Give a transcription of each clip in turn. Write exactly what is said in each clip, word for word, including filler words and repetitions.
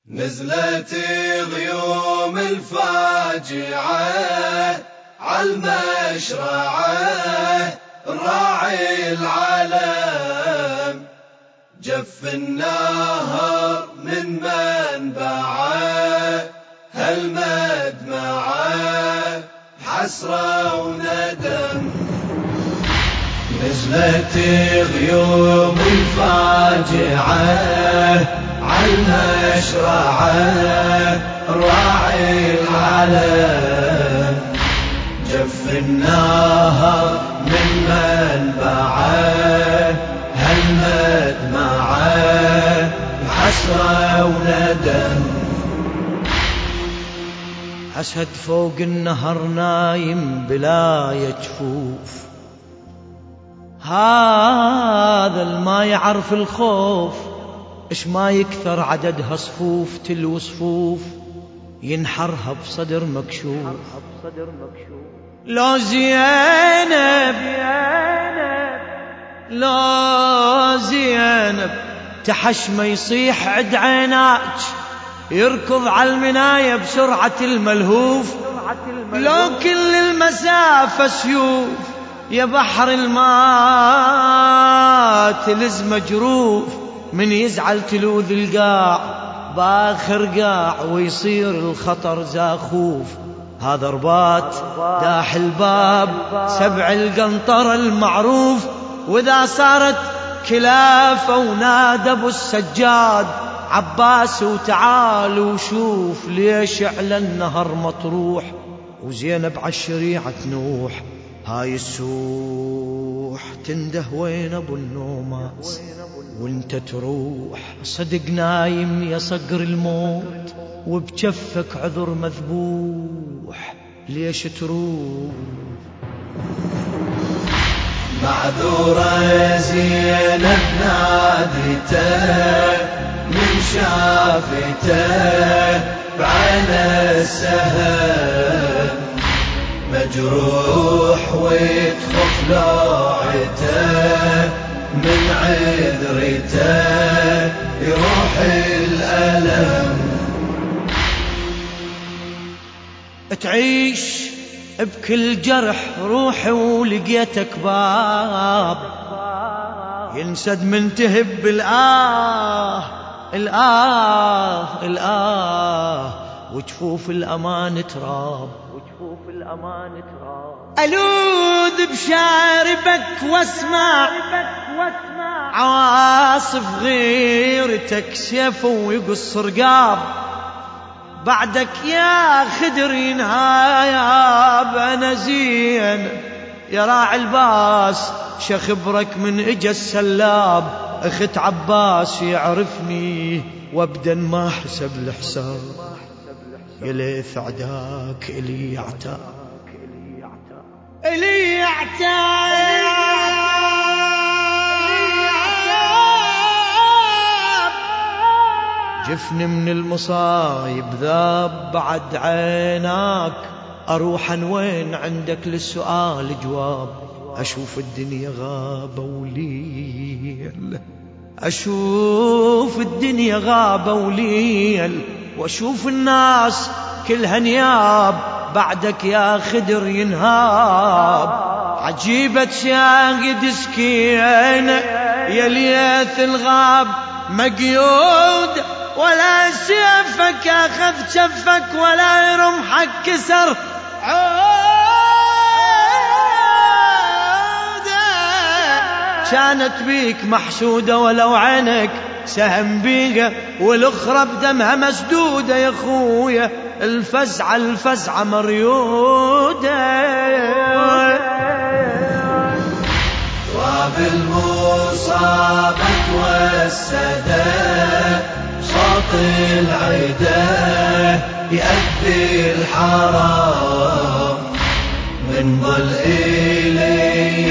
نزلت غيوم الفاجعة عالمشرعة راعي العلم جف النهر من منبعه هالمدمعه حسرة وندم. نزلت غيوم الفاجعة عالمشرعة راعي العلم جف النهر من منبعه هالمدمعه حسرة وندم. أسد فوق النهر نايم بلا يجفوف، هذا الما يعرف الخوف إش ما يكثر عددها صفوف تلو صفوف ينحرها بصدر مكشوف. لو زينب لو زينب تحشمه يصيح عد عيناك يركض على المناية بسرعة الملهوف. لو كل المسافة سيوف يا بحر الماء تلز مجروف، من يزعل تلوذ القاع باخر قاع ويصير الخطر زاخوف. هذا رباط داح الباب سبع القنطرة المعروف، وإذا صارت كلافة ونادى ابو السجاد عباس وتعال وشوف ليش على النهر مطروح وزينب عالشريعة نوح. هاي السوح تنده وين ابو النوماس وانت تروح، صدق نايم يا صقر الموت وبجفك عذر مذبوح ليش تروح. معذورة زينب ناديته من شافته بعين السهم مجروح ويتخف لوعته من عذرته يروح الألم. تعيش بكل جرح روحي ولقيتك باب ينسد من تهب الآه الآه الآه وجفوف الأمان تراب ألوذ بشاربك واسمع عواصف غيرتك سيف ويقص رقاب. بعدك يا خدر ينهايب أنا زين يا راعي الباس شخبرك من اجا السلاب. اخت عباس يعرفني وابدا ما حسب الحساب يا ليث عداك إلي يعتاب إلي يعتاب. جفني من المصايب ذاب بعد عيناك أروح وين عندك للسؤال جواب. أشوف الدنيا غابة وليل أشوف الدنيا غابة وليل وأشوف الناس كلها نياب. بعدك يا خدر ينهاب عجيبة شاهد سكينة يا ليث الغاب مقيود ولا سيفك أخذ شفك ولا رمحك كسر عودة. كانت بيك محسودة ولو عينك سهم بيها والأخرى بدمها مسدودة يا خويا الفزعة الفزعة مريودة. راب المصابة والسدى صوت العيدة يأذي الحرام من ظل إلي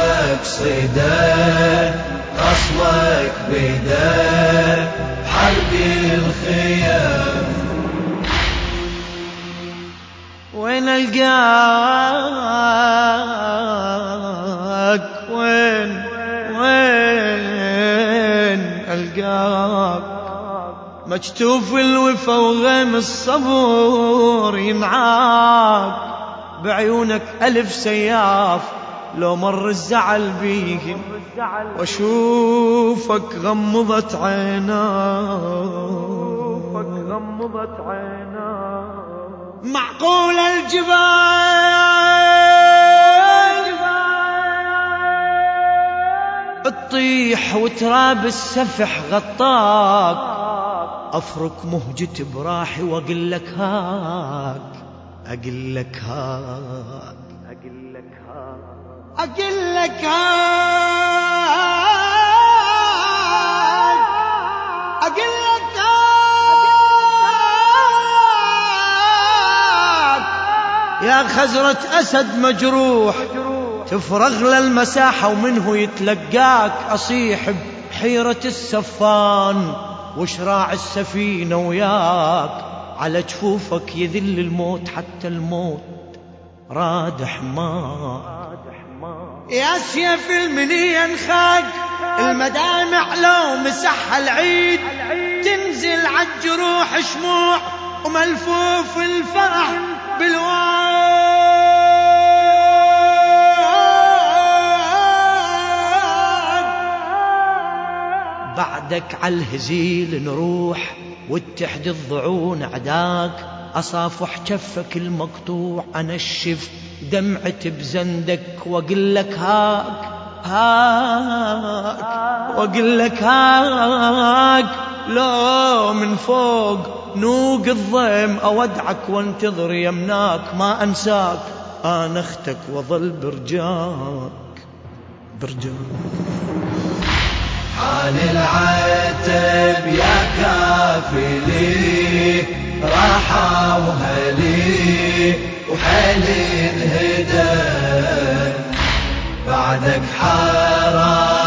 وأقصده خصمك بدا حرب الخيام. وين ألقاك وين وين ألقاك مكتوف الوفا وغيم الصبر ينعاد بعيونك ألف سياف لو مر الزعل بيهم واشوفك غمضت عيناك معقول الجبال تطيح وتراب السفح غطاك أفرك مهجة براحي وأقول لك هاك أقول لك هاك أقول لك هاك أقول لك هاك أقول لك هاك يا خزرة أسد مجروح تفرغ للمساحة ومنه يتلقاك أصيح بحيرة السفان وشراع السفينة وياك على جفوفك يذل الموت حتى الموت راد حماك يا سيف المنية انخاق المدامع لو مسح العيد تنزل عالجروح شموع وملفوف الفرح بالواد بعدك عالهزيل نروح واتحد الضعون عداك أصافح جفك المقطوع أنشف دمعة بزندك وأقول لك هاك هاك وأقول لك هاك لو من فوق نوق الضيم أودعك وانتظر يمناك ما أنساك أنا أختك وظل برجاك برجاك حان العتب يا كافلي راحة وهلي وحالي انهدى بعدك حرام